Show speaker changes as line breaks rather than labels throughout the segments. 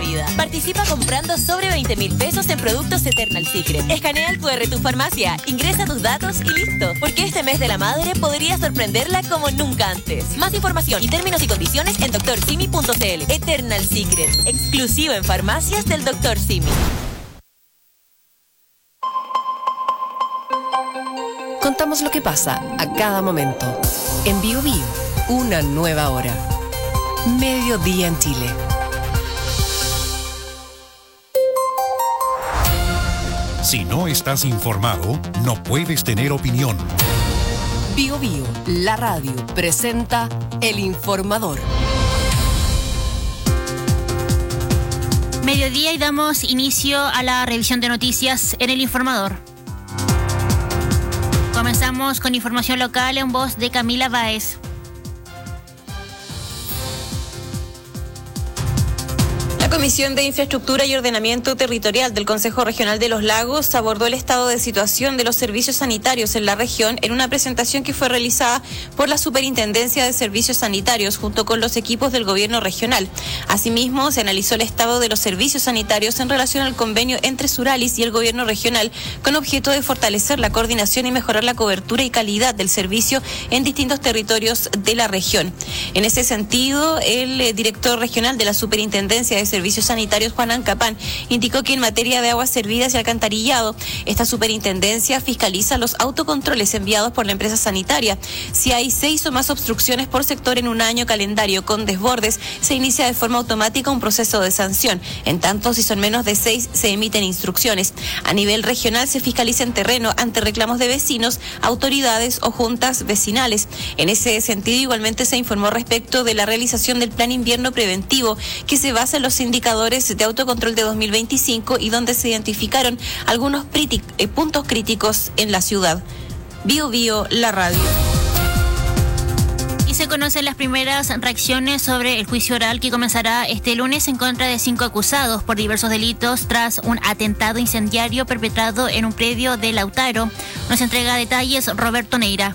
vida. Participa comprando sobre 20,000 pesos en productos Eternal Secret. Escanea el QR Tu Farmacia, ingresa tus datos y listo. Porque este mes de la madre podría sorprenderla como nunca antes. Más información y términos y condiciones en doctorsimi.cl. Eternal Secret, exclusivo en farmacias del Dr. Simi.
Contamos lo que pasa a cada momento. En Bio Bio, una nueva hora. Mediodía en Chile.
Si no estás informado, no puedes tener opinión.
Bio Bio, la radio, presenta El Informador.
Mediodía y damos inicio a la revisión de noticias en El Informador. Comenzamos con información local en voz de Camila Báez.
La Comisión de Infraestructura y Ordenamiento Territorial del Consejo Regional de los Lagos abordó el estado de situación de los servicios sanitarios en la región en una presentación que fue realizada por la Superintendencia de Servicios Sanitarios junto con los equipos del gobierno regional. Asimismo, se analizó el estado de los servicios sanitarios en relación al convenio entre Suralis y el gobierno regional con objeto de fortalecer la coordinación y mejorar la cobertura y calidad del servicio en distintos territorios de la región. En ese sentido, el director regional de la Superintendencia de Servicios Sanitarios, Juan Ancapán, indicó que en materia de aguas servidas y alcantarillado, esta superintendencia fiscaliza los autocontroles enviados por la empresa sanitaria. Si hay 6 o más obstrucciones por sector en un año calendario con desbordes, se inicia de forma automática un proceso de sanción. En tanto, si son menos de 6, se emiten instrucciones. A nivel regional se fiscaliza en terreno ante reclamos de vecinos, autoridades o juntas vecinales. En ese sentido, igualmente se informó respecto de la realización del Plan Invierno Preventivo, que se basa en los indicadores de autocontrol de 2025 y donde se identificaron algunos puntos críticos en la ciudad. Bio Bio, la radio.
Y se conocen las primeras reacciones sobre el juicio oral que comenzará este lunes en contra de 5 acusados por diversos delitos tras un atentado incendiario perpetrado en un predio de Lautaro. Nos entrega detalles Roberto Neira.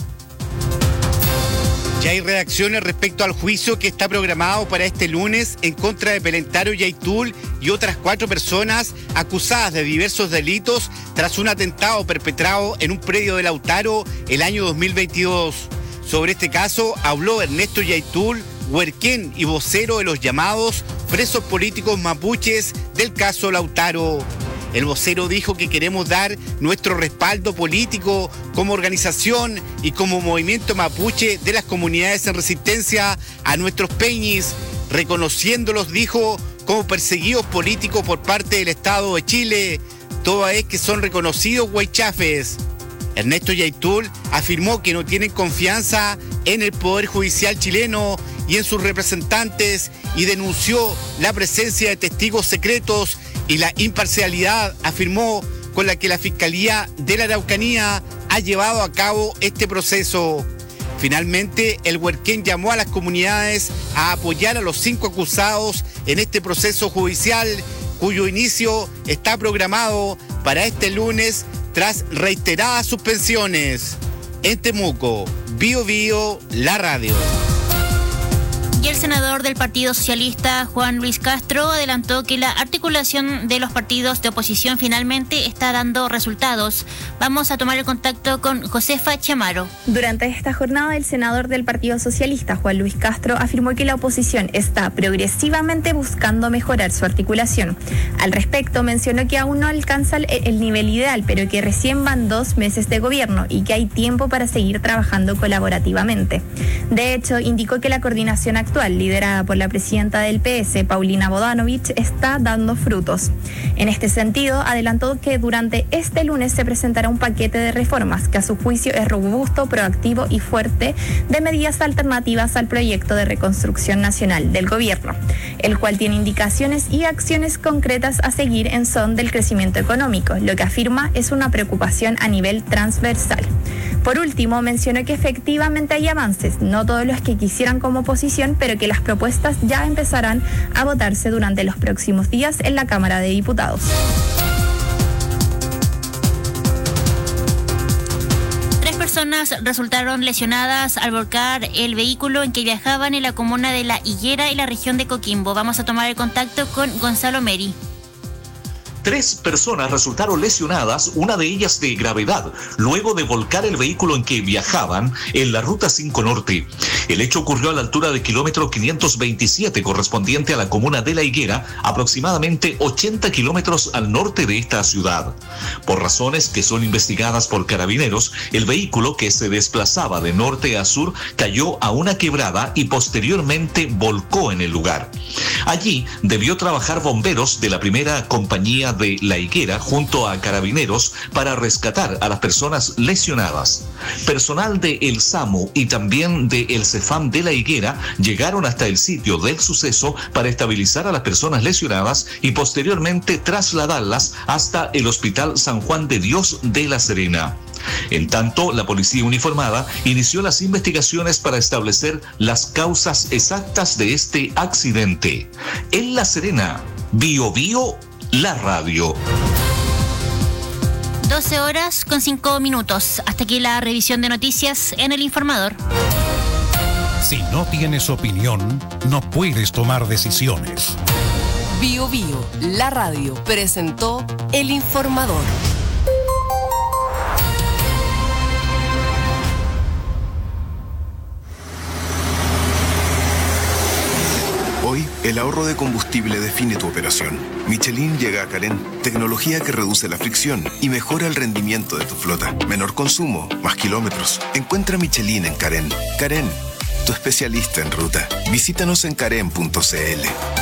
Ya hay reacciones respecto al juicio que está programado para este lunes en contra de Pelentaro Yaitul y otras 4 personas acusadas de diversos delitos tras un atentado perpetrado en un predio de Lautaro el año 2022. Sobre este caso habló Ernesto Yaitul, huerquén y vocero de los llamados presos políticos mapuches del caso Lautaro. El vocero dijo que queremos dar nuestro respaldo político como organización y como movimiento mapuche de las comunidades en resistencia a nuestros peñis, reconociéndolos, dijo, como perseguidos políticos por parte del Estado de Chile, toda vez que son reconocidos huaychafes. Ernesto Yaitul afirmó que no tienen confianza en el Poder Judicial chileno y en sus representantes y denunció la presencia de testigos secretos y la imparcialidad, afirmó, con la que la Fiscalía de la Araucanía ha llevado a cabo este proceso. Finalmente, el huerquén llamó a las comunidades a apoyar a los 5 acusados en este proceso judicial, cuyo inicio está programado para este lunes tras reiteradas suspensiones. En Temuco, Bio Bio, la radio.
Y el senador del Partido Socialista, Juan Luis Castro, adelantó que la articulación de los partidos de oposición finalmente está dando resultados. Vamos a tomar el contacto con Josefa Chamaro.
Durante esta jornada, el senador del Partido Socialista, Juan Luis Castro, afirmó que la oposición está progresivamente buscando mejorar su articulación. Al respecto, mencionó que aún no alcanza el nivel ideal, pero que recién van 2 meses de gobierno y que hay tiempo para seguir trabajando colaborativamente. De hecho, indicó que la coordinación actual, liderada por la presidenta del PS, Paulina Bodanovich, está dando frutos. En este sentido, adelantó que durante este lunes se presentará un paquete de reformas que a su juicio es robusto, proactivo y fuerte de medidas alternativas al proyecto de reconstrucción nacional del gobierno, el cual tiene indicaciones y acciones concretas a seguir en son del crecimiento económico, lo que afirma es una preocupación a nivel transversal. Por último, mencionó que efectivamente hay avances, no todos los que quisieran como oposición, pero que las propuestas ya empezarán a votarse durante los próximos días en la Cámara de Diputados.
personas resultaron lesionadas al volcar el vehículo en que viajaban en la comuna de La Higuera, en la región de Coquimbo. Vamos a tomar el contacto con Gonzalo Meri.
3 personas resultaron lesionadas, una de ellas de gravedad, luego de volcar el vehículo en que viajaban en la Ruta 5 Norte. El hecho ocurrió a la altura de kilómetro 527, correspondiente a la comuna de La Higuera, aproximadamente 80 kilómetros al norte de esta ciudad. Por razones que son investigadas por carabineros, el vehículo, que se desplazaba de norte a sur, cayó a una quebrada y posteriormente volcó en el lugar. Allí debió trabajar bomberos de la primera compañía de La Higuera junto a carabineros para rescatar a las personas lesionadas. Personal de El SAMU y también de el CEFAM de La Higuera llegaron hasta el sitio del suceso para estabilizar a las personas lesionadas y posteriormente trasladarlas hasta el Hospital San Juan de Dios de La Serena. En tanto, la policía uniformada inició las investigaciones para establecer las causas exactas de este accidente. En La Serena, Bio Bio, la radio.
12 horas con 5 minutos. Hasta aquí la revisión de noticias en El Informador.
Si no tienes opinión, no puedes tomar decisiones.
Bio Bio, la radio, presentó El Informador.
Hoy, el ahorro de combustible define tu operación. Michelin llega a Carén, tecnología que reduce la fricción y mejora el rendimiento de tu flota. Menor consumo, más kilómetros. Encuentra Michelin en Carén. Carén, tu especialista en ruta. Visítanos en carén.cl.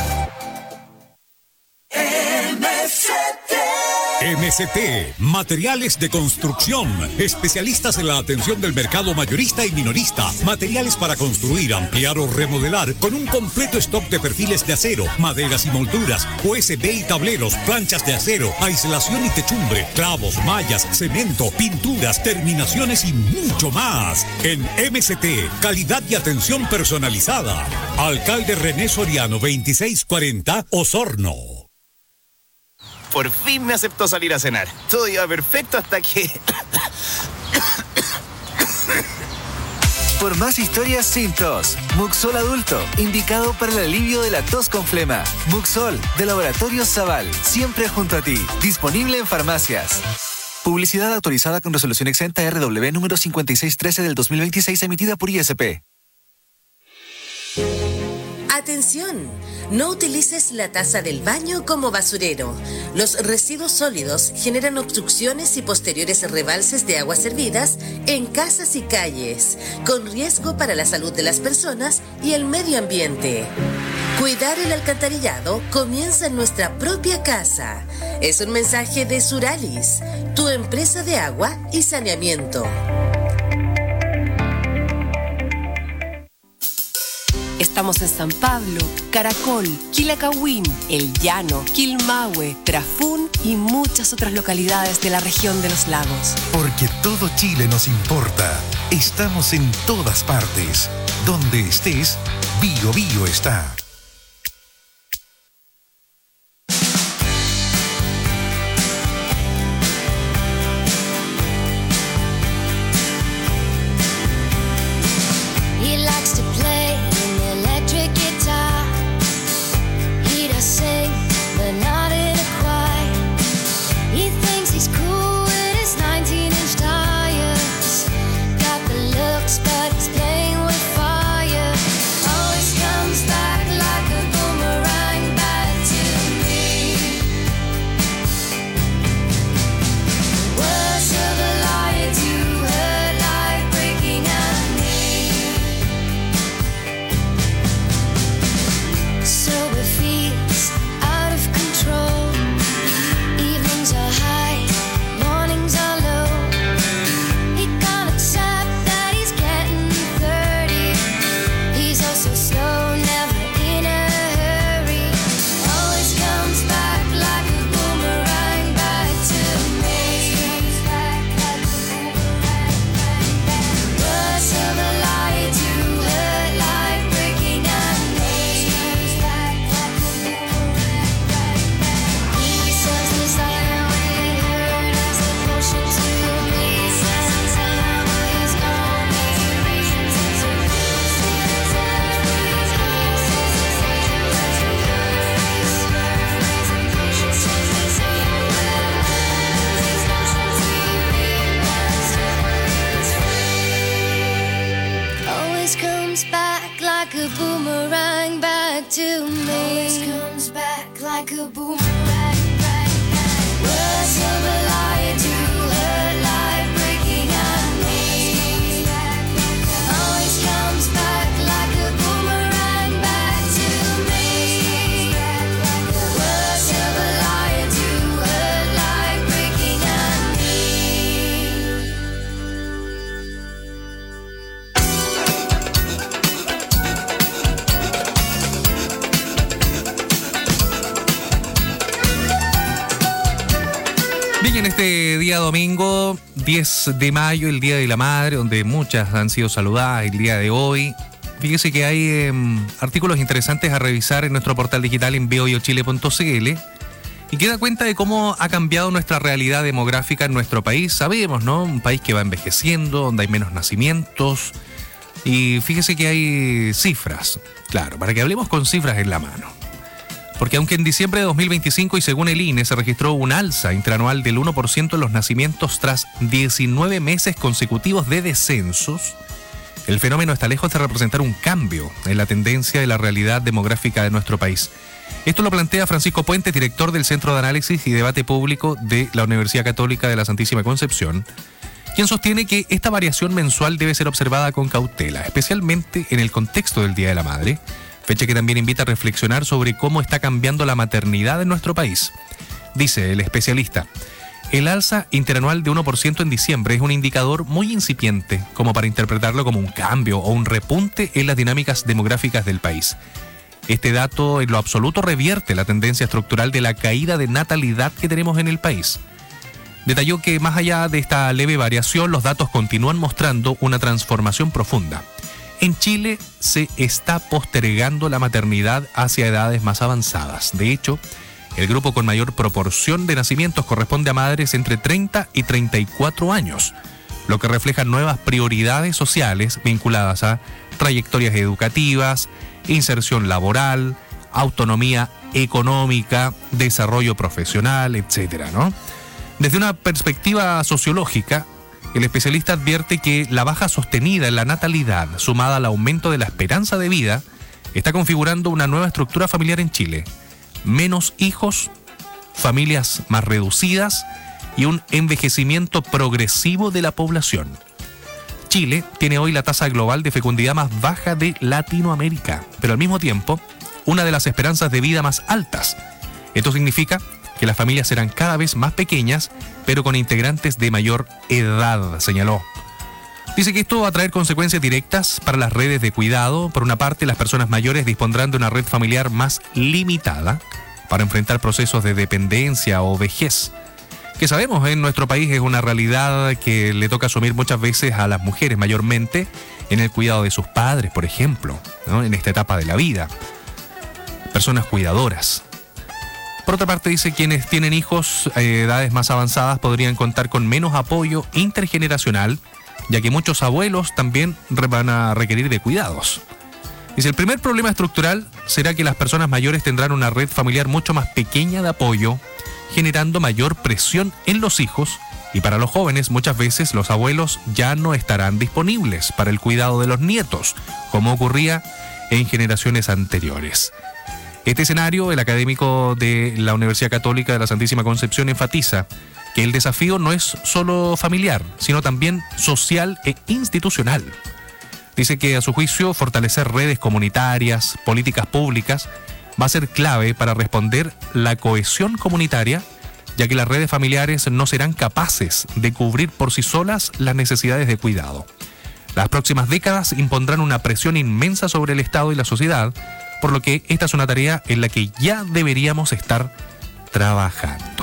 MCT, materiales de construcción, especialistas en la atención del mercado mayorista y minorista, materiales para construir, ampliar o remodelar, con un completo stock de perfiles de acero, maderas y molduras, USB y tableros, planchas de acero, aislación y techumbre, clavos, mallas, cemento, pinturas, terminaciones y mucho más. En MCT, calidad y atención personalizada. Alcalde René Soriano, 2640, Osorno.
Por fin me aceptó salir a cenar. Todo iba perfecto hasta que...
Por más historias sin tos, Muxol Adulto, indicado para el alivio de la tos con flema. Muxol, de Laboratorios Zaval, siempre junto a ti. Disponible en farmacias. Publicidad autorizada con resolución exenta RW número 5613 del 2026, emitida por ISP.
Atención, no utilices la taza del baño como basurero. Los residuos sólidos generan obstrucciones y posteriores rebalses de aguas servidas en casas y calles, con riesgo para la salud de las personas y el medio ambiente. Cuidar el alcantarillado comienza en nuestra propia casa. Es un mensaje de Suralis, tu empresa de agua y saneamiento.
Estamos en San Pablo, Caracol, Quilacahuín, El Llano, Quilmahue, Trafún y muchas otras localidades de la región de los lagos.
Porque todo Chile nos importa. Estamos en todas partes. Donde estés, Bio Bio está.
But it's playing with fire. Always comes back. En este día domingo, 10 de mayo, el Día de la Madre, donde muchas han sido saludadas el día de hoy. Fíjese que hay artículos interesantes a revisar en nuestro portal digital en biobiochile.cl y que da cuenta de cómo ha cambiado nuestra realidad demográfica en nuestro país. Sabemos, ¿no? Un país que va envejeciendo, donde hay menos nacimientos. Y fíjese que hay cifras, claro, para que hablemos con cifras en la mano. Porque aunque en diciembre de 2025 y según el INE se registró un alza interanual del 1% en los nacimientos tras 19 meses consecutivos de descensos, el fenómeno está lejos de representar un cambio en la tendencia de la realidad demográfica de nuestro país. Esto lo plantea Francisco Puente, director del Centro de Análisis y Debate Público de la Universidad Católica de la Santísima Concepción, quien sostiene que esta variación mensual debe ser observada con cautela, especialmente en el contexto del Día de la Madre, fecha que también invita a reflexionar sobre cómo está cambiando la maternidad en nuestro país. Dice el especialista, el alza interanual de 1% en diciembre es un indicador muy incipiente como para interpretarlo como un cambio o un repunte en las dinámicas demográficas del país. Este dato en lo absoluto revierte la tendencia estructural de la caída de natalidad que tenemos en el país. Detalló que más allá de esta leve variación, los datos continúan mostrando una transformación profunda. En Chile se está postergando la maternidad hacia edades más avanzadas. De hecho, el grupo con mayor proporción de nacimientos corresponde a madres entre 30 y 34 años, lo que refleja nuevas prioridades sociales vinculadas a trayectorias educativas, inserción laboral, autonomía económica, desarrollo profesional, etcétera, ¿no? Desde una perspectiva sociológica, el especialista advierte que la baja sostenida en la natalidad, sumada al aumento de la esperanza de vida, está configurando una nueva estructura familiar en Chile. Menos hijos, familias más reducidas y un envejecimiento progresivo de la población. Chile tiene hoy la tasa global de fecundidad más baja de Latinoamérica, pero al mismo tiempo, una de las esperanzas de vida más altas. Esto significa que las familias serán cada vez más pequeñas, pero con integrantes de mayor edad, señaló. Dice que esto va a traer consecuencias directas para las redes de cuidado. Por una parte, las personas mayores dispondrán de una red familiar más limitada para enfrentar procesos de dependencia o vejez, que sabemos en nuestro país es una realidad que le toca asumir muchas veces a las mujeres, mayormente en el cuidado de sus padres, por ejemplo, ¿no? En esta etapa de la vida. Personas cuidadoras. Por otra parte, dice quienes tienen hijos a edades más avanzadas podrían contar con menos apoyo intergeneracional, ya que muchos abuelos también van a requerir de cuidados. Dice, el primer problema estructural será que las personas mayores tendrán una red familiar mucho más pequeña de apoyo, generando mayor presión en los hijos, y para los jóvenes muchas veces los abuelos ya no estarán disponibles para el cuidado de los nietos, como ocurría en generaciones anteriores. Este escenario, el académico de la Universidad Católica de la Santísima Concepción enfatiza que el desafío no es solo familiar, sino también social e institucional. Dice que a su juicio fortalecer redes comunitarias, políticas públicas, va a ser clave para responder la cohesión comunitaria, ya que las redes familiares no serán capaces de cubrir por sí solas las necesidades de cuidado. Las próximas décadas impondrán una presión inmensa sobre el Estado y la sociedad, por lo que esta es una tarea en la que ya deberíamos estar trabajando.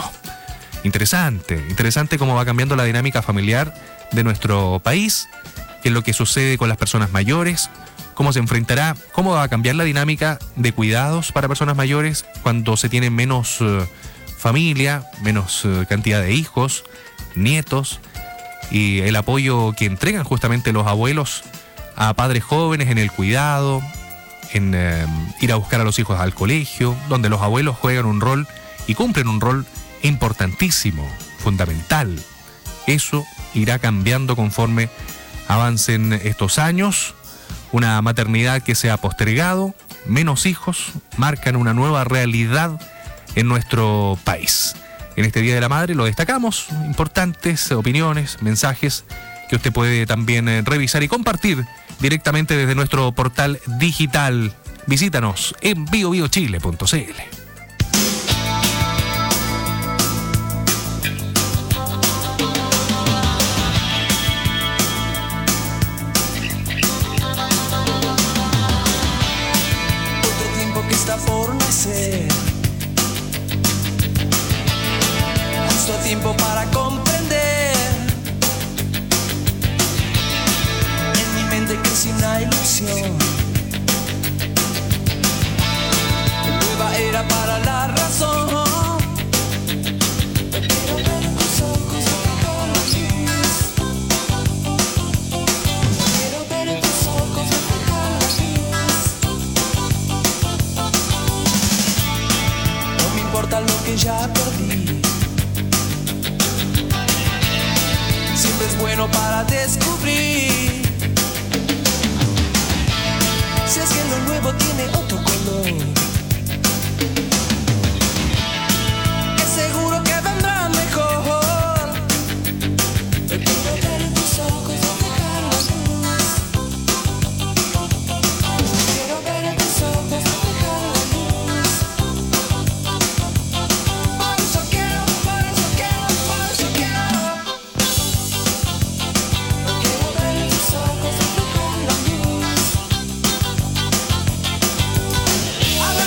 Interesante cómo va cambiando la dinámica familiar de nuestro país, qué es lo que sucede con las personas mayores, cómo se enfrentará, cómo va a cambiar la dinámica de cuidados para personas mayores cuando se tiene menos familia, menos cantidad de hijos, nietos, y el apoyo que entregan justamente los abuelos a padres jóvenes en el cuidado, en ir a buscar a los hijos al colegio, donde los abuelos juegan un rol y cumplen un rol importantísimo, fundamental. Eso irá cambiando conforme avancen estos años. Una maternidad que se ha postergado, menos hijos, marcan una nueva realidad en nuestro país. En este Día de la Madre lo destacamos, importantes opiniones, mensajes que usted puede también revisar y compartir directamente desde nuestro portal digital. Visítanos en biobiochile.cl.
Está por nacer, justo a tiempo para comprender. En mi mente crece una ilusión, nueva era para la razón. Quiero ver en tus ojos reflejar la luz. Quiero ver en tus ojos reflejar la luz. No me importa lo que ya perdí, siempre es bueno para descubrir. Si es que lo nuevo tiene otro color, es seguro que vendrá mejor. Quiero ver en tus ojos reflejar la luz. Quiero ver en tus ojos reflejar la luz. Por eso quiero, por eso quiero, por eso quiero. Quiero ver en tus ojos reflejar la luz. A ver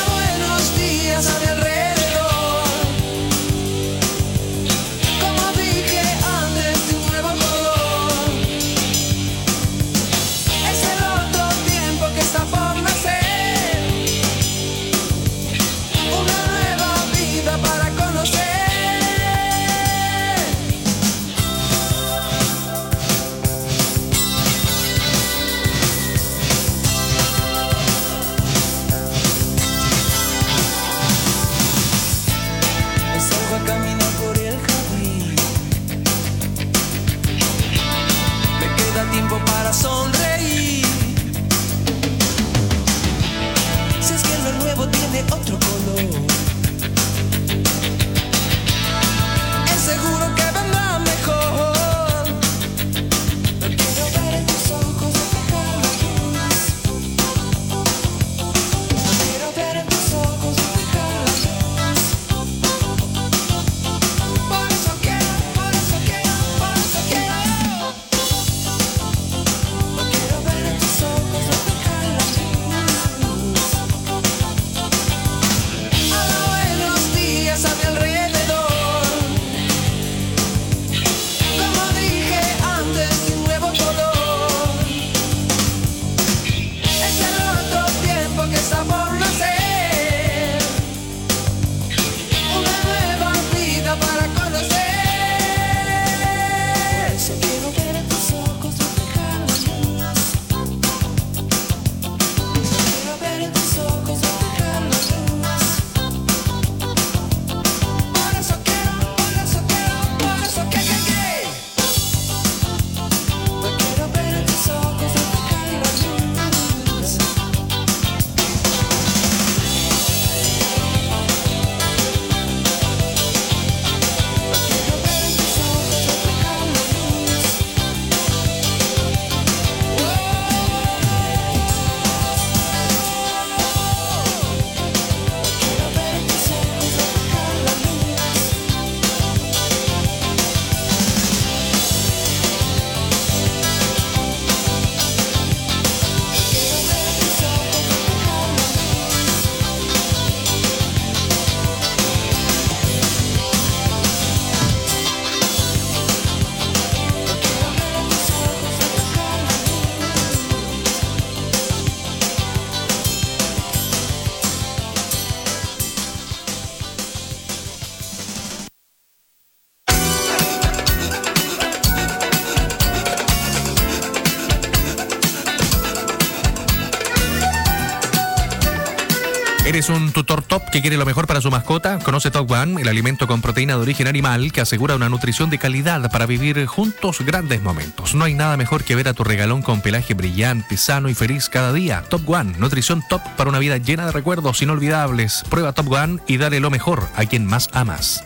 ¿Eres un tutor top que quiere lo mejor para su mascota? Conoce Top One, el alimento con proteína de origen animal que asegura una nutrición de calidad para vivir juntos grandes momentos. No hay nada mejor que ver a tu regalón con pelaje brillante, sano y feliz cada día. Top One, nutrición top para una vida llena de recuerdos inolvidables. Prueba Top One y dale lo mejor a quien más amas.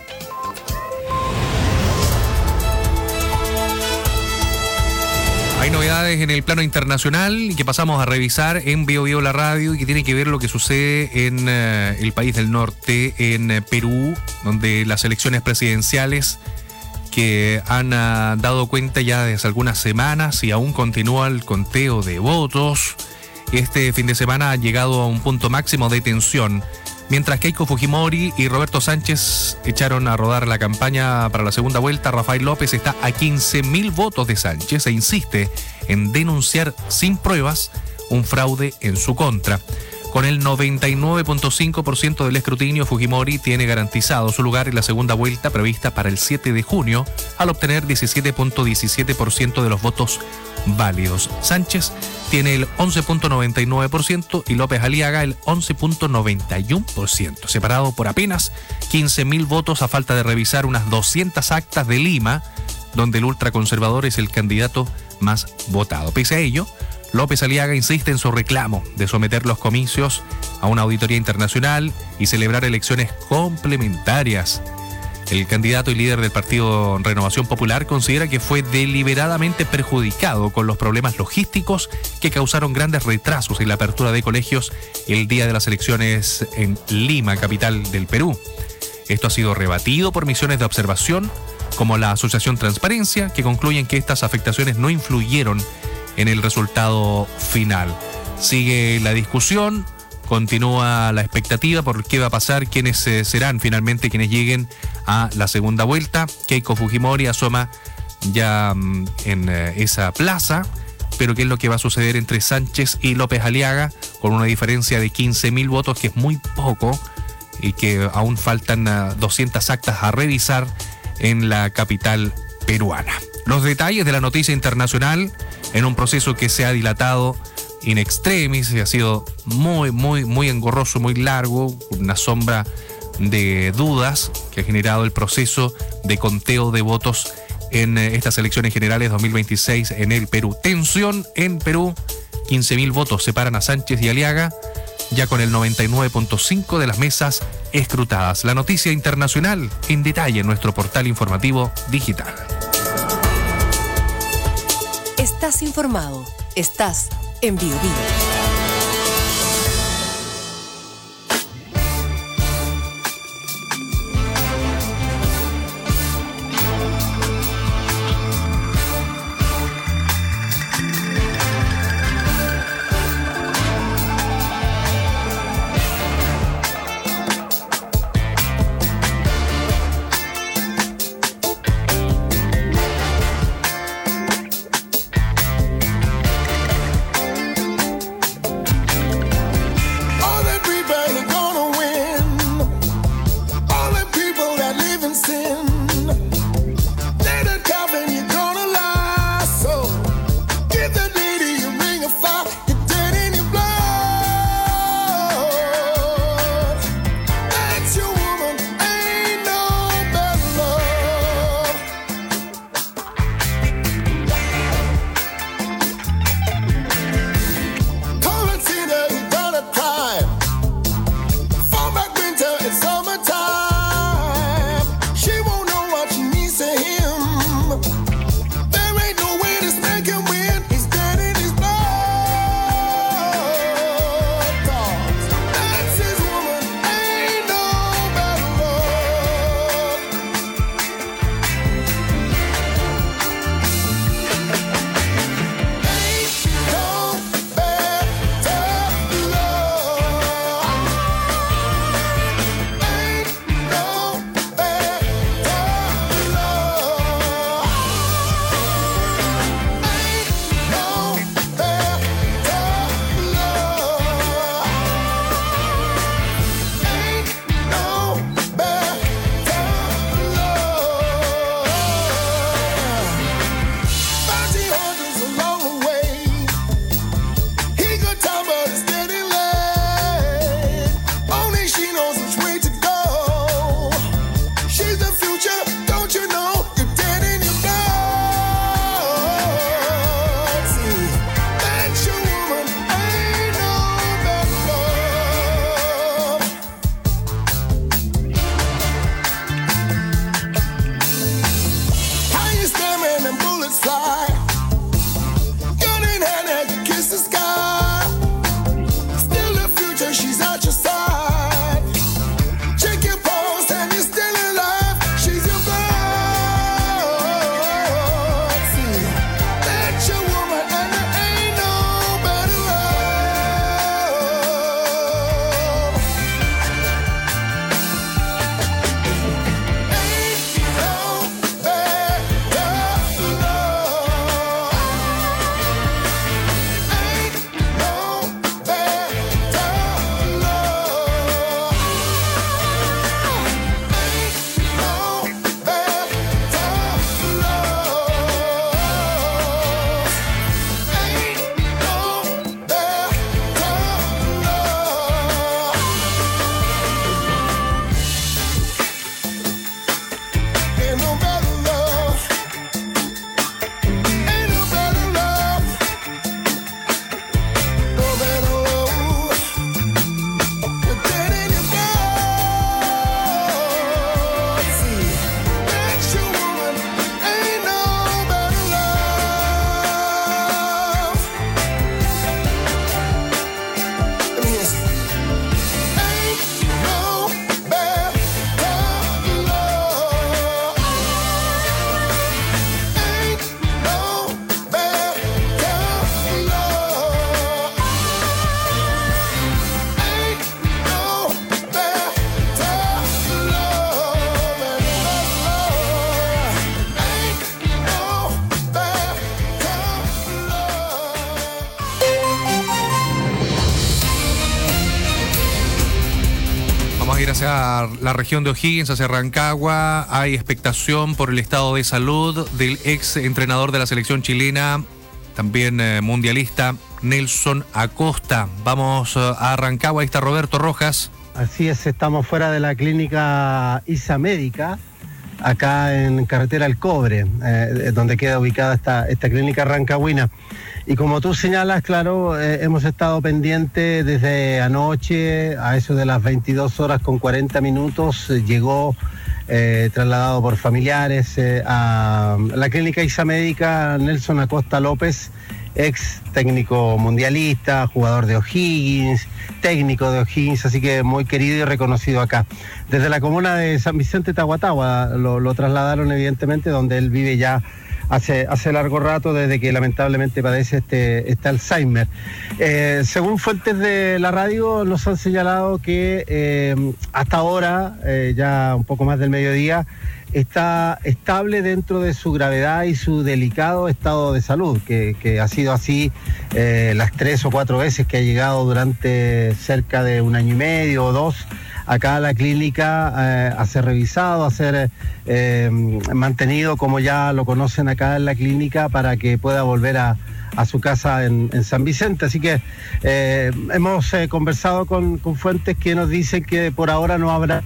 Hay novedades en el plano internacional que pasamos a revisar en Bio Bio la radio y que tiene que ver lo que sucede en el país del norte, en Perú, donde las elecciones presidenciales que han dado cuenta ya desde algunas semanas y aún continúa el conteo de votos. Este fin de semana ha llegado a un punto máximo de tensión. Mientras Keiko Fujimori y Roberto Sánchez echaron a rodar la campaña para la segunda vuelta, Rafael López está a 15.000 votos de Sánchez e insiste en denunciar sin pruebas un fraude en su contra. Con el 99.5% del escrutinio, Fujimori tiene garantizado su lugar en la segunda vuelta prevista para el 7 de junio, al obtener 17.17% de los votos válidos. Sánchez tiene el 11.99% y López Aliaga el 11.91%, separado por apenas 15.000 votos a falta de revisar unas 200 actas de Lima, donde el ultraconservador es el candidato más votado. Pese a ello, López Aliaga insiste en su reclamo de someter los comicios a una auditoría internacional y celebrar elecciones complementarias. El candidato y líder del partido Renovación Popular considera que fue deliberadamente perjudicado con los problemas logísticos que causaron grandes retrasos en la apertura de colegios el día de las elecciones en Lima, capital del Perú. Esto ha sido rebatido por misiones de observación como la Asociación Transparencia, que concluyen que estas afectaciones no influyeron en el resultado final. Sigue la discusión, continúa la expectativa por qué va a pasar, quiénes serán finalmente quienes lleguen a la segunda vuelta. Keiko Fujimori asoma ya en esa plaza, pero qué es lo que va a suceder entre Sánchez y López Aliaga, con una diferencia de 15.000 votos, que es muy poco y que aún faltan 200 actas a revisar en la capital peruana. Los detalles de la noticia internacional en un proceso que se ha dilatado in extremis y ha sido muy engorroso, muy largo, una sombra de dudas que ha generado el proceso de conteo de votos en estas elecciones generales 2026 en el Perú. Tensión en Perú, 15.000 votos separan a Sánchez y Aliaga, ya con el 99.5% de las mesas escrutadas. La noticia internacional en detalle en nuestro portal informativo digital.
Estás informado. Estás en Bio Bio.
ir hacia la región de O'Higgins, hacia Rancagua. Hay expectación por el estado de salud del ex entrenador de la selección chilena, también mundialista, Nelson Acosta. Vamos a Rancagua, ahí está Roberto Rojas.
Así es, estamos fuera de la clínica ISA Médica, acá en Carretera El Cobre, donde queda ubicada esta clínica rancagüina. Y como tú señalas, claro, hemos estado pendientes desde anoche, a eso de las 22:40, llegó trasladado por familiares a la clínica ISA Médica Nelson Acosta López, ex técnico mundialista, jugador de O'Higgins, técnico de O'Higgins, así que muy querido y reconocido acá. Desde la comuna de San Vicente Tahuatahua lo trasladaron evidentemente, donde él vive ya hace largo rato, desde que lamentablemente padece este Alzheimer. Según fuentes de la radio, nos han señalado que hasta ahora, ya un poco más del mediodía, está estable dentro de su gravedad y su delicado estado de salud, que ha sido así las 3 o 4 veces que ha llegado durante cerca de 1 año y medio o 2 acá a la clínica a ser revisado, a ser mantenido como ya lo conocen acá en la clínica, para que pueda volver a su casa en San Vicente. Así que hemos conversado con fuentes que nos dicen que por ahora no habrá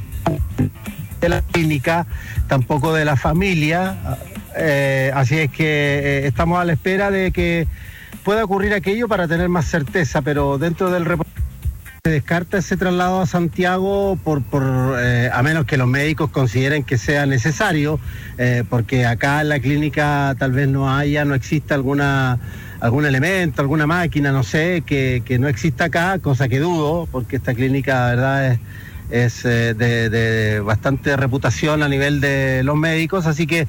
de la clínica, tampoco de la familia, así es que estamos a la espera de que pueda ocurrir aquello para tener más certeza, pero dentro del reporte se descarta ese traslado a Santiago a menos que los médicos consideren que sea necesario, porque acá en la clínica tal vez no exista algún elemento, alguna máquina, no sé, que no exista acá, cosa que dudo, porque esta clínica, la verdad, es de bastante reputación a nivel de los médicos, así que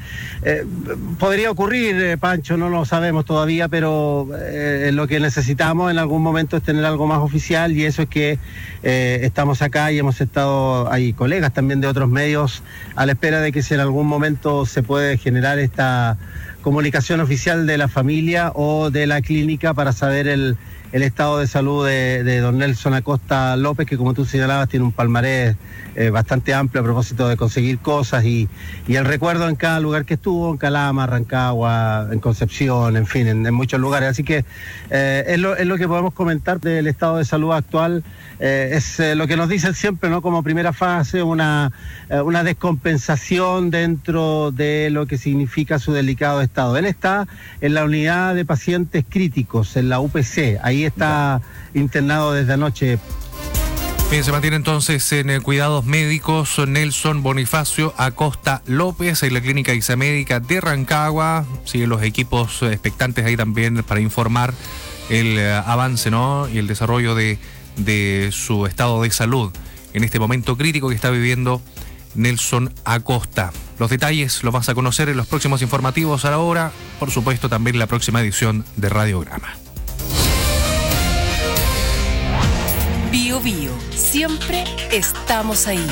podría ocurrir, Pancho, no lo sabemos todavía, pero lo que necesitamos en algún momento es tener algo más oficial, y eso es que estamos acá y hemos estado, hay colegas también de otros medios, a la espera de que si en algún momento se puede generar esta comunicación oficial de la familia o de la clínica para saber el estado de salud de don Nelson Acosta López, que como tú señalabas tiene un palmarés bastante amplio a propósito de conseguir cosas y el recuerdo en cada lugar que estuvo, en Calama, Rancagua, en Concepción, en fin, en muchos lugares. Así que es lo que podemos comentar del estado de salud actual. Es lo que nos dicen siempre, ¿no? Como primera fase, una descompensación dentro de lo que significa su delicado estado. Él está en la unidad de pacientes críticos, en la UPC, ahí está internado desde anoche.
Bien, se mantiene entonces en cuidados médicos Nelson Bonifacio Acosta López en la clínica ISA Médica de Rancagua. Siguen los equipos expectantes ahí también para informar el avance, ¿no?, y el desarrollo de su estado de salud en este momento crítico que está viviendo Nelson Acosta. Los detalles los vas a conocer en los próximos informativos a la hora, por supuesto también en la próxima edición de Radiograma.
Bio Bio, siempre estamos ahí.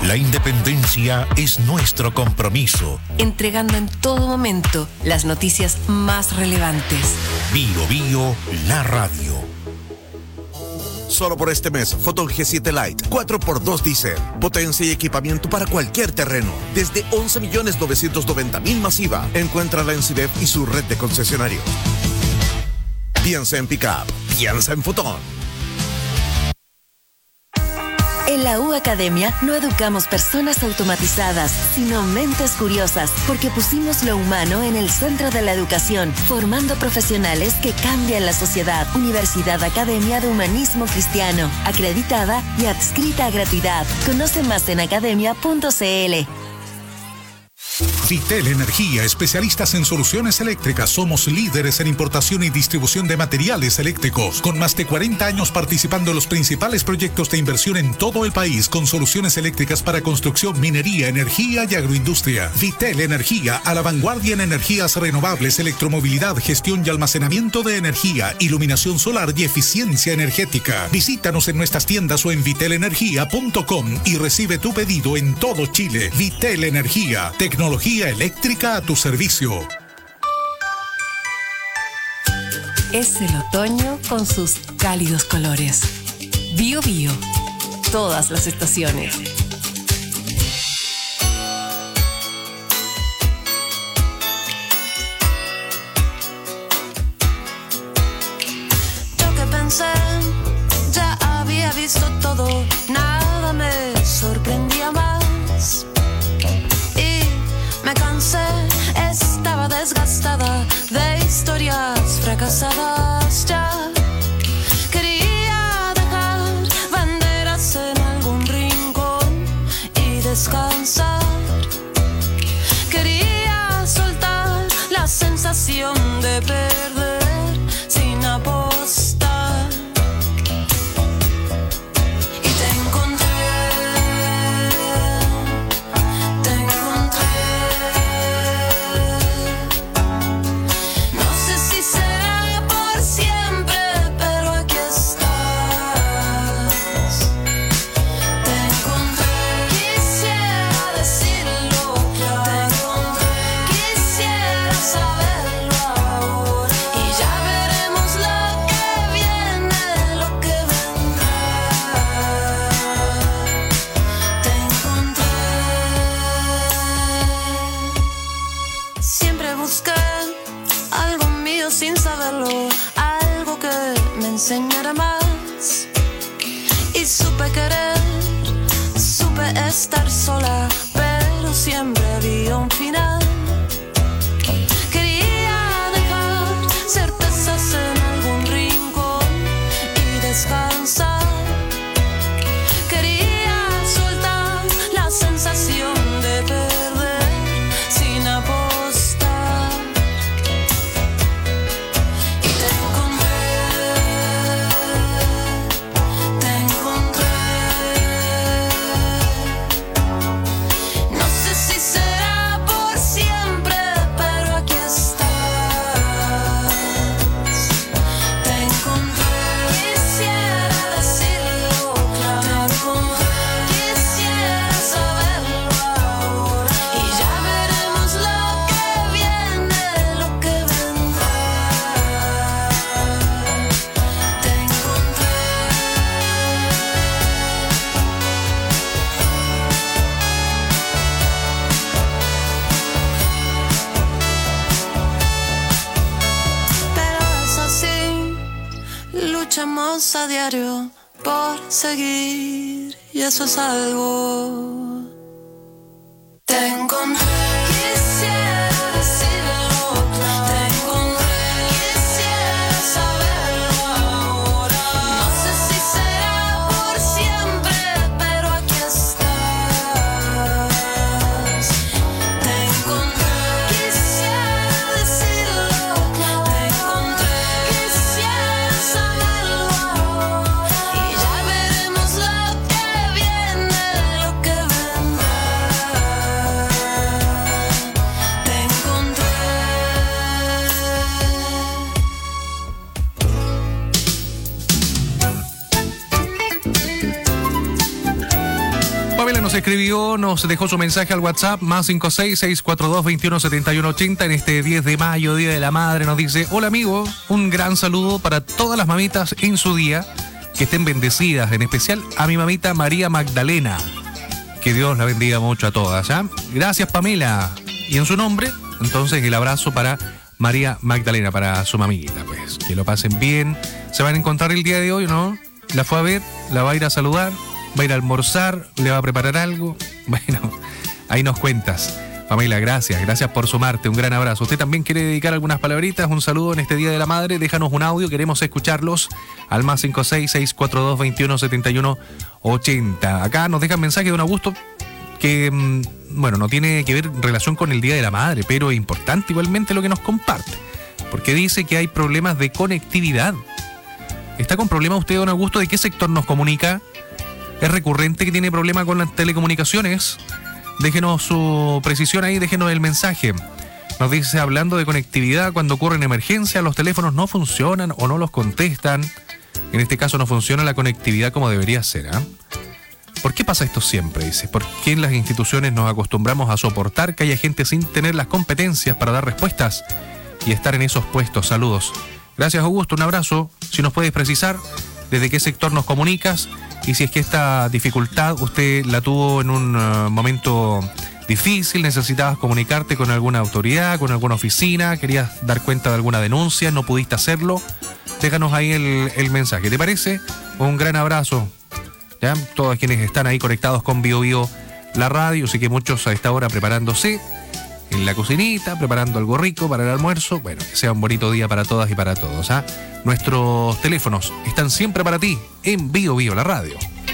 La independencia es nuestro compromiso.
Entregando en todo momento las noticias más relevantes.
Bio Bio, la radio.
Solo por este mes, Photon G7 Lite 4x2 Diesel. Potencia y equipamiento para cualquier terreno. Desde 11.990.000 masiva. Encuéntrala en CIDEF y su red de concesionarios. Piensa en Pickup. Piensa en Photon.
En la U Academia no educamos personas automatizadas, sino mentes curiosas, porque pusimos lo humano en el centro de la educación, formando profesionales que cambian la sociedad. Universidad Academia de Humanismo Cristiano, acreditada y adscrita a gratuidad. Conoce más en academia.cl.
Vitel Energía, especialistas en soluciones eléctricas. Somos líderes en importación y distribución de materiales eléctricos, con más de 40 años participando en los principales proyectos de inversión en todo el país, con soluciones eléctricas para construcción, minería, energía y agroindustria. Vitel Energía, a la vanguardia en energías renovables, electromovilidad, gestión y almacenamiento de energía, iluminación solar y eficiencia energética. Visítanos en nuestras tiendas o en vitelenergia.com y recibe tu pedido en todo Chile. Vitel Energía, tecnología eléctrica a tu servicio.
Es el otoño con sus cálidos colores. Bio Bio, todas las estaciones.
Yo que pensé, ya había visto todo, nada me sorprendía más. Me cansé, estaba desgastada de historias fracasadas ya. Quería dejar banderas en algún rincón y descansar. Quería soltar la sensación de perder sin apostar. Y te encontré. Sin saberlo, algo que me enseñara más. Y supe querer, supe estar sola, pero siempre había un final. Quería dejar certezas en algún rincón y descansar. Quería soltar la sensación de perder sin apostar. Luchamos a diario por seguir y eso es algo. Te encontré, quisiera decirlo, te encontré, quisiera saberlo ahora. No sé si será por siempre, pero aquí estás. Te encontré, quisiera decirlo, te encontré, quisiera saberlo ahora. Y ya veremos lo que viene, lo que vendrá.
nos escribió, nos dejó su mensaje al WhatsApp, más 56642217180 en este 10 de mayo, Día de la Madre. Nos dice: hola amigo, un gran saludo para todas las mamitas en su día, que estén bendecidas, en especial a mi mamita María Magdalena. Que Dios la bendiga mucho a todas, ¿ya? Gracias, Pamela. Y en su nombre, entonces, el abrazo para María Magdalena, para su mamita, pues. Que lo pasen bien. Se van a encontrar el día de hoy, ¿no? La fue a ver, la va a ir a saludar, va a ir a almorzar, le va a preparar algo. Bueno, ahí nos cuentas. Pamela, gracias por sumarte, un gran abrazo. ¿Usted también quiere dedicar algunas palabritas, un saludo en este Día de la Madre? Déjanos un audio, queremos escucharlos al más 56642217180. Acá nos dejan mensaje de don Augusto que, bueno, no tiene que ver en relación con el Día de la Madre, pero es importante igualmente lo que nos comparte, porque dice que hay problemas de conectividad. ¿Está con problemas usted, don Augusto? ¿De qué sector nos comunica? ¿Es recurrente que tiene problemas con las telecomunicaciones? Déjenos su precisión ahí, déjenos el mensaje. Nos dice, hablando de conectividad, cuando ocurren emergencias, los teléfonos no funcionan o no los contestan. En este caso no funciona la conectividad como debería ser, ¿eh? ¿Por qué pasa esto siempre? Dice, ¿por qué en las instituciones nos acostumbramos a soportar que haya gente sin tener las competencias para dar respuestas y estar en esos puestos? Saludos. Gracias, Augusto, un abrazo. Si nos puedes precisar desde qué sector nos comunicas y si es que esta dificultad usted la tuvo en un momento difícil, necesitabas comunicarte con alguna autoridad, con alguna oficina, querías dar cuenta de alguna denuncia, no pudiste hacerlo, déjanos ahí el mensaje. ¿Te parece? Un gran abrazo, ¿ya? Todos quienes están ahí conectados con Bio Bio, la radio, sé que muchos a esta hora preparándose en la cocinita, preparando algo rico para el almuerzo. Bueno, que sea un bonito día para todas y para todos, ¿ah? Nuestros teléfonos están siempre para ti en Bio Bio, la radio.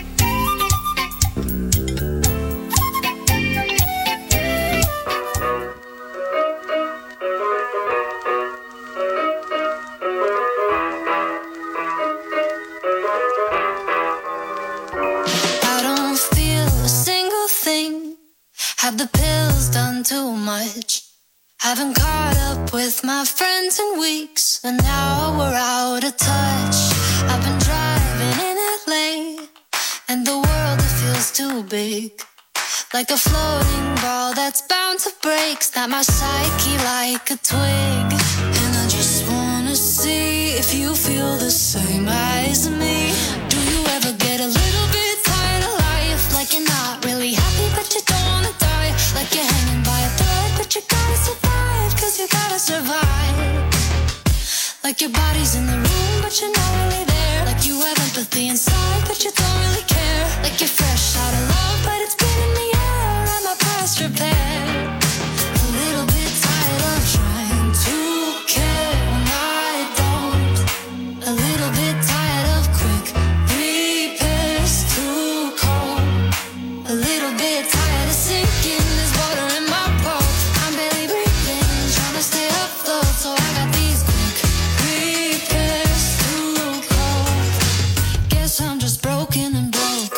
I don't feel a single thing. Have the pills done too much? Haven't caught up with my friends in weeks, and now we're out of touch. I've been driving in LA, and the world, it feels too big. Like a floating ball that's bound to break. Snap my psyche like a twig. And I just wanna see if you feel the same as me. Do you ever get a little bit tired of life? Like you're not really happy but you don't wanna die. Like you're hanging by a thread but you gotta survive, cause you gotta survive. Like your body's in the room but you're not really there. Like you have empathy inside but you don't really care. Like you're fresh out of love but it's been in the air and my past repair. A little bit tired of trying to care when I don't. A little bit tired of quick repairs too cold. A little bit tired of sinking, there's water in my boat. I'm barely breathing, trying to stay afloat. So I got these quick repairs too cold. Guess I'm just broken and broke.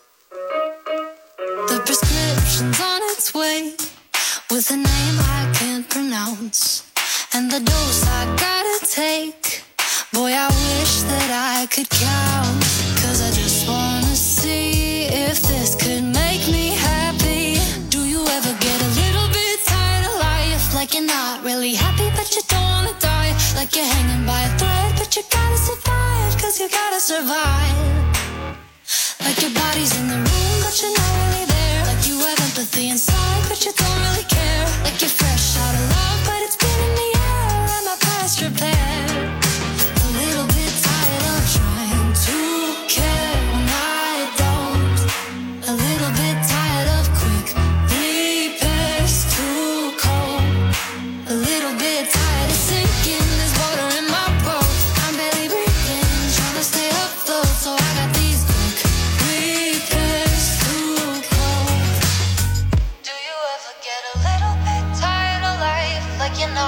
The prescription's on its way, with a name I can't pronounce, and the dose I gotta take. Boy, I wish that I could count, cause I just wanna see if this could make me happy. Do you ever get a little bit tired of life? Like you're not really happy but you don't wanna die. Like you're hanging by a thread but you gotta survive, cause you gotta survive. Like your body's in the room but you're not really there. Like you have empathy inside but you don't really care. Like you're fresh out of love but it's been in the air and my past repair. A little bit tired of trying to care when I don't. A little bit tired of quick repairs too cold. A little bit tired of sinking, there's water in my boat. I'm barely breathing, trying to stay afloat. So I got these quick repairs too cold. Do you ever get a little bit tired of life? Like you're not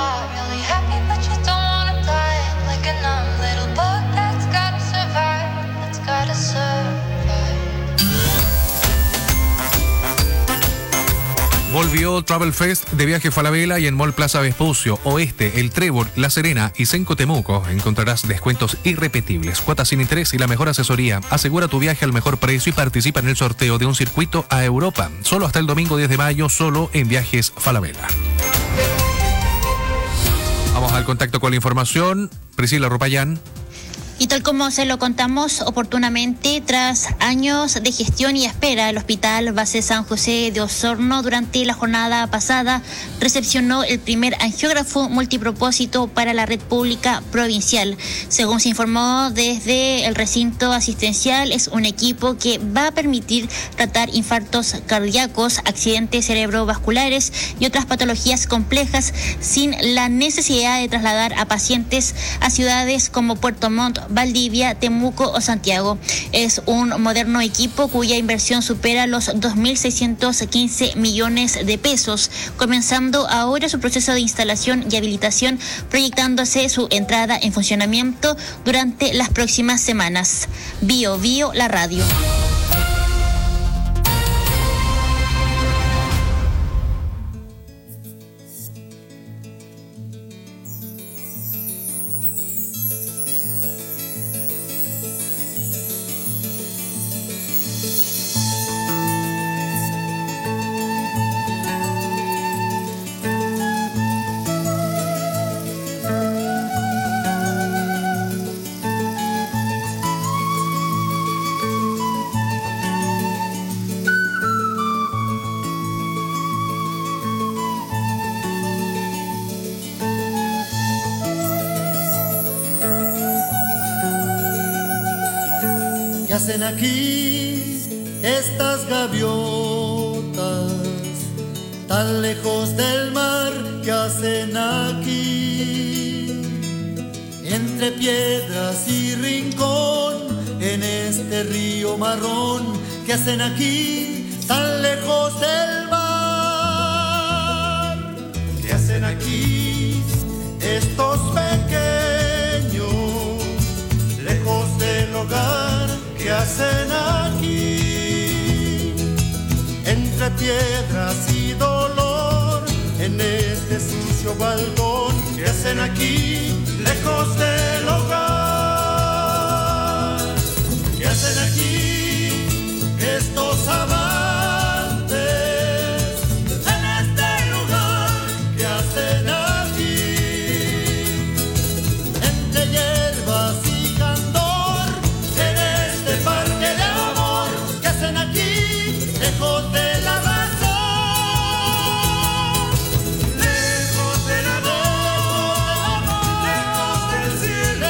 Volvió Travel Fest de Viaje Falabella y en Mall Plaza Vespucio, Oeste, El Trébol, La Serena y Senco Temuco encontrarás descuentos irrepetibles, cuotas sin interés y la mejor asesoría. Asegura tu viaje al mejor precio y participa en el sorteo de un circuito a Europa. Solo hasta el domingo 10 de mayo, solo en Viajes Falabella. Vamos al contacto con la información. Priscila Ropayán.
Y tal como se lo contamos oportunamente, tras años de gestión y espera, el Hospital Base San José de Osorno durante la jornada pasada recepcionó el primer angiógrafo multipropósito para la red pública provincial. Según se informó desde el recinto asistencial, es un equipo que va a permitir tratar infartos cardíacos, accidentes cerebrovasculares y otras patologías complejas sin la necesidad de trasladar a pacientes a ciudades como Puerto Montt, Valdivia, Temuco o Santiago. Es un moderno equipo cuya inversión supera los 2.615 millones de pesos, comenzando ahora su proceso de instalación y habilitación, proyectándose su entrada en funcionamiento durante las próximas semanas. Bio Bio, la radio.
¿Qué hacen aquí estas gaviotas tan lejos del mar? ¿Qué hacen aquí entre piedras y rincón en este río marrón? ¿Qué hacen aquí tan lejos del mar? ¿Qué hacen aquí estos pequeños lejos del hogar? ¿Qué hacen aquí entre piedras y dolor en este sucio balcón? ¿Qué hacen aquí lejos del hogar? ¿Qué hacen aquí estos amantes en este lugar? ¿Qué hacen aquí entre hierbas y candor en este parque de amor? ¿Qué hacen aquí lejos de la razón? Lejos del amor, lejos del cielo,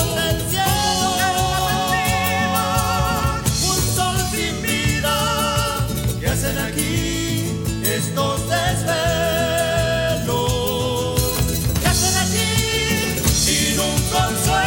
un sol sin vida. ¿Qué hacen aquí estos desvelos? ¿Qué hacen aquí sin un consuelo?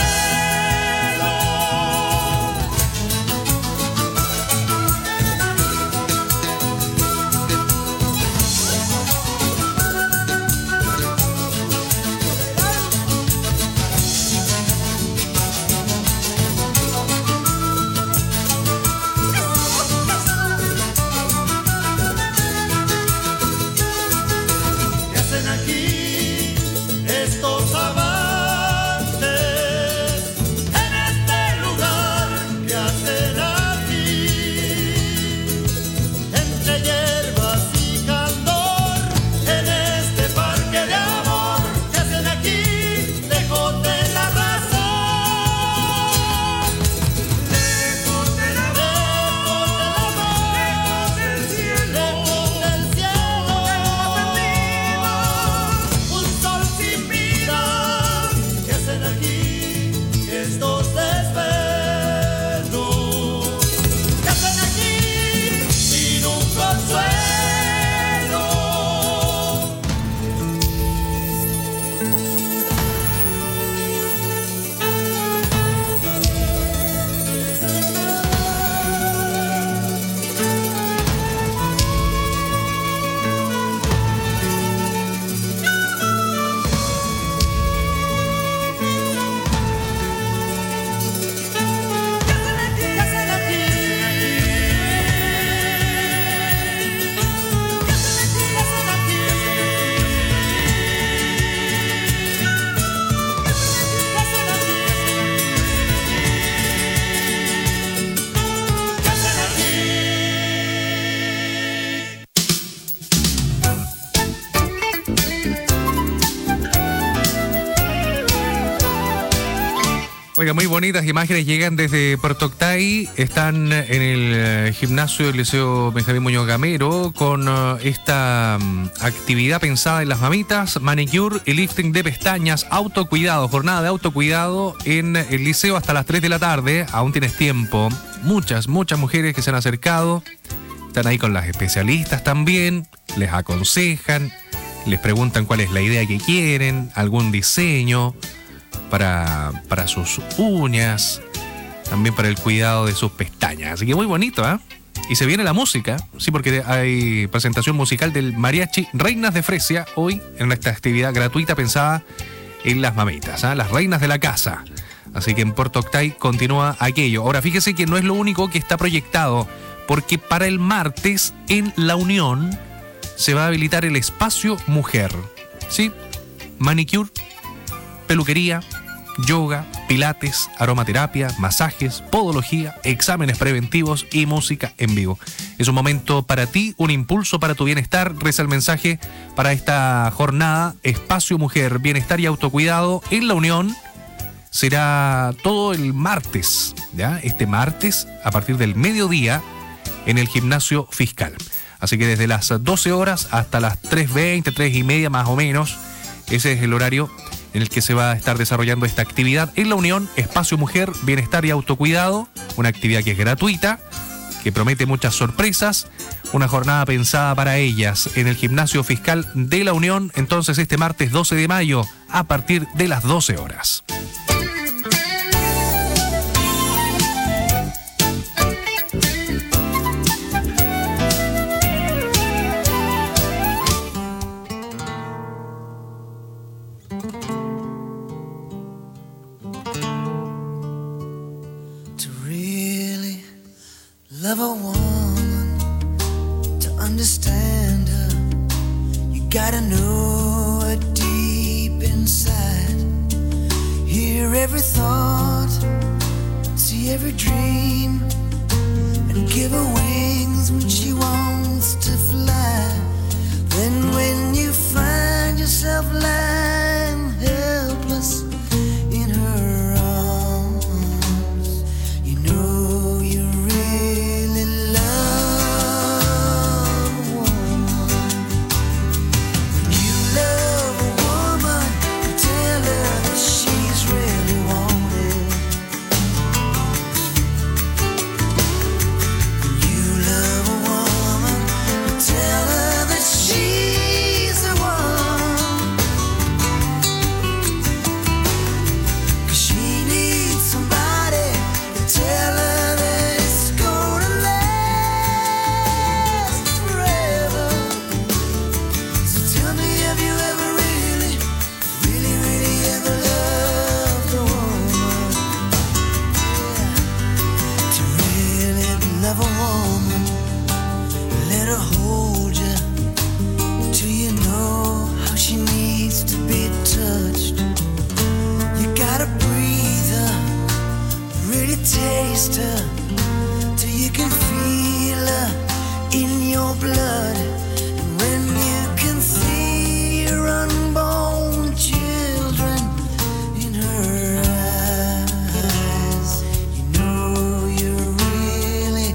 ¿Qué hacen aquí estos amantes en este lugar? ¿Qué hacen aquí entre hierbas y candor en este parque de amor? ¿Qué hacen aquí lejos de la razón? Lejos del amor, lejos del cielo, un sol sin vida. ¿Qué hacen aquí estos desvelos?
Oiga, muy bonitas imágenes llegan desde Puerto Octay. Están en el gimnasio del Liceo Benjamín Muñoz Gamero con esta actividad pensada en las mamitas, manicure y lifting de pestañas, autocuidado, jornada de autocuidado en el liceo hasta las 3 de la tarde. Aún tienes tiempo. Muchas mujeres que se han acercado. Están ahí con las especialistas también. Les aconsejan, les preguntan cuál es la idea que quieren, algún diseño para sus uñas, también para el cuidado de sus pestañas. Así que muy bonito, ¿eh? Y se viene la música, sí, porque hay presentación musical del mariachi Reinas de Fresia hoy en esta actividad gratuita pensada en las mamitas, ¿eh? Las reinas de la casa. Así que en Puerto Octay continúa aquello. Ahora fíjese que no es lo único que está proyectado, porque para el martes en La Unión se va a habilitar el espacio mujer, ¿sí? Manicure, peluquería, yoga, pilates, aromaterapia, masajes, podología, exámenes preventivos y música en vivo. Es un momento para ti, un impulso para tu bienestar. Reza el mensaje para esta jornada. Espacio Mujer, Bienestar y Autocuidado en La Unión. Será todo el martes, ¿ya? Este martes, a partir del mediodía, en el gimnasio fiscal. Así que desde las 12 horas hasta las 3:20, 3:30 más o menos, ese es el horario en el que se va a estar desarrollando esta actividad en La Unión. Espacio Mujer, Bienestar y Autocuidado, una actividad que es gratuita, que promete muchas sorpresas, una jornada pensada para ellas en el gimnasio fiscal de La Unión, entonces este martes 12 de mayo a partir de las 12 horas.
Love a woman, to understand her, you gotta know her deep inside. Hear every thought, see every dream, and give her wings when she wants to fly. Then when you find yourself lying helpless in her arms, you know you really love a woman. When you love a woman, you tell her that she's really wanted. When you love a woman, you tell her that she's the one. 'Cause she needs somebody to tell her that it's gonna last forever. So tell me, have you ever really, really, really ever loved a woman? Yeah. To really love a woman, let her hold you till you know how she needs to be touched. You gotta breathe her, really taste her, till you can feel her in your blood. And when you can see your unborn children in her eyes, you know you really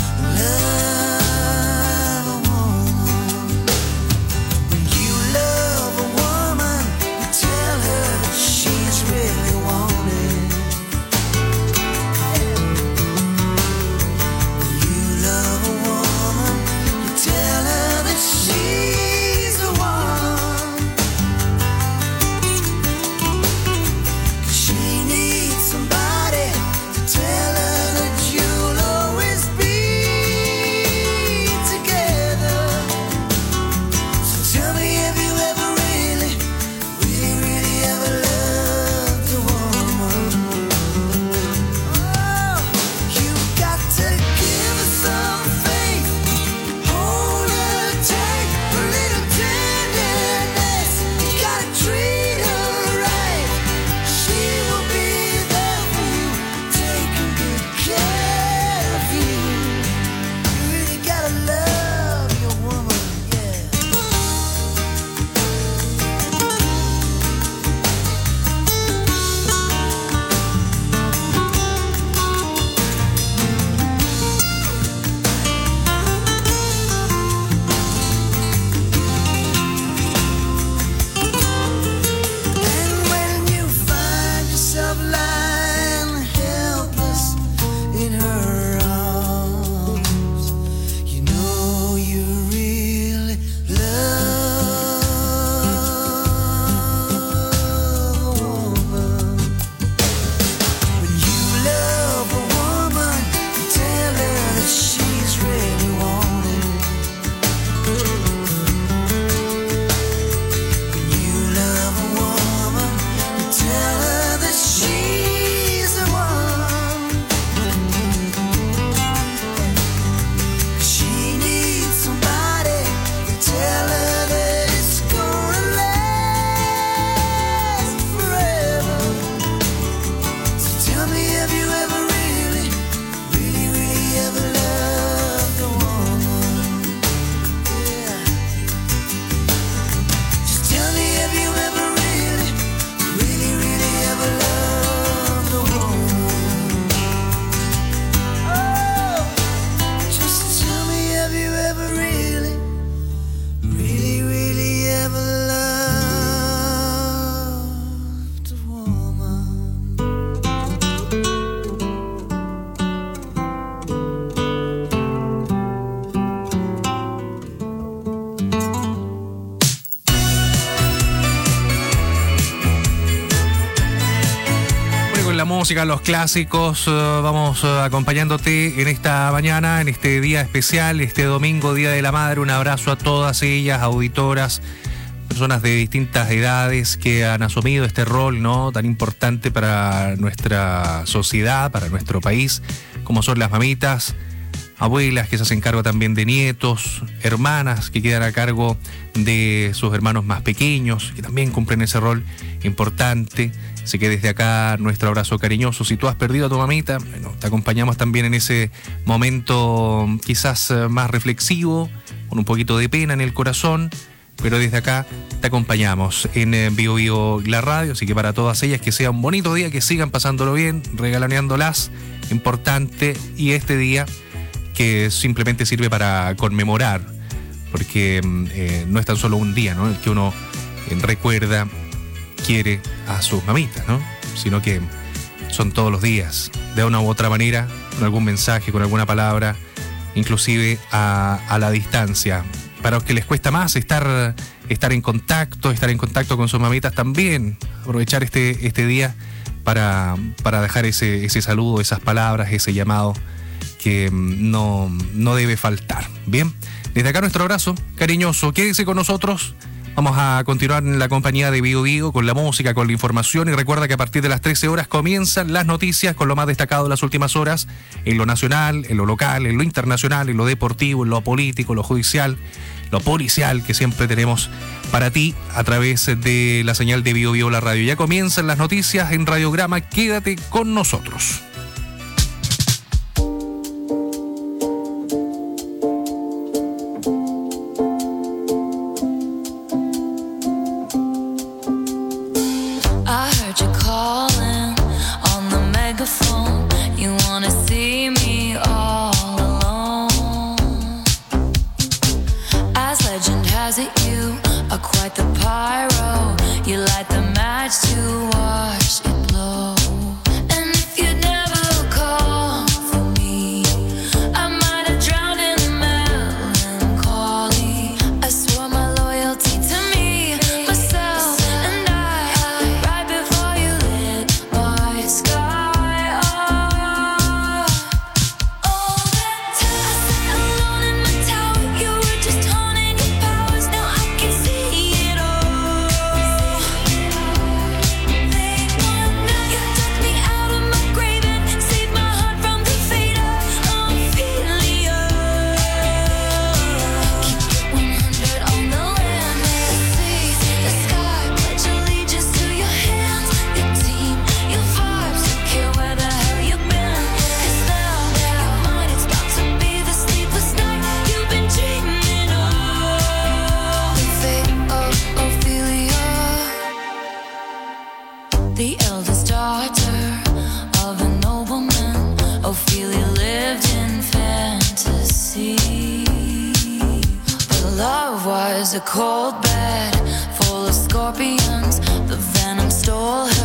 love a woman. When you love a woman, you tell her that she's really wanted. When you
música, los clásicos. Vamos acompañándote en esta mañana, en este día especial, este domingo, Día de la Madre. Un abrazo a todas ellas, auditoras, personas de distintas edades que han asumido este rol, ¿no?, tan importante para nuestra sociedad, para nuestro país, como son las mamitas, abuelas que se hacen cargo también de nietos, hermanas que quedan a cargo de sus hermanos más pequeños, que también cumplen ese rol importante. Así que desde acá nuestro abrazo cariñoso. Si tú has perdido a tu mamita, bueno, te acompañamos también en ese momento quizás más reflexivo, con un poquito de pena en el corazón, pero desde acá te acompañamos en Bio Bio la radio. Así que para todas ellas, que sea un bonito día, que sigan pasándolo bien, regaloneándolas, importante, y este día que simplemente sirve para conmemorar, porque no es tan solo un día, ¿no?, el que uno recuerda, quiere a sus mamitas, ¿no?, sino que son todos los días, de una u otra manera, con algún mensaje, con alguna palabra, inclusive a la distancia. Para los que les cuesta más estar en contacto con sus mamitas, también aprovechar este día para dejar ese saludo, esas palabras, ese llamado que no debe faltar. Bien, desde acá nuestro abrazo cariñoso. Quédese con nosotros. Vamos a continuar en la compañía de Bio Bio, con la música, con la información, y recuerda que a partir de las 13 horas comienzan las noticias con lo más destacado de las últimas horas, en lo nacional, en lo local, en lo internacional, en lo deportivo, en lo político, lo judicial, lo policial, que siempre tenemos para ti a través de la señal de Bio Bio la radio. Ya comienzan las noticias en Radiograma. Quédate con nosotros.
I heard you calling on the megaphone. You wanna see me all alone. As legend has it, you are quite the pyro. You light the match to watch it blow. And if you'd never call for me, I might have drowned in melancholy. I swore my loyalty to me, myself, and I, right before you lit my sky up. All that time I sat alone in my tower, you were just honing your powers. Now I can see it all. Late one night, you took me out of my grave and saved my heart from the fate of Ophelia. Keep it 100 on the land, the sea, the sky. Pledge allegiance to your hands, your team, your vibes. Don't care where the hell you've been, 'cause now you're mine. It's about to be the sleepless night you've been dreaming of. The fate of Ophelia, the eldest daughter of a nobleman. Ophelia lived in fantasy, but love was a cold bed full of scorpions. The venom stole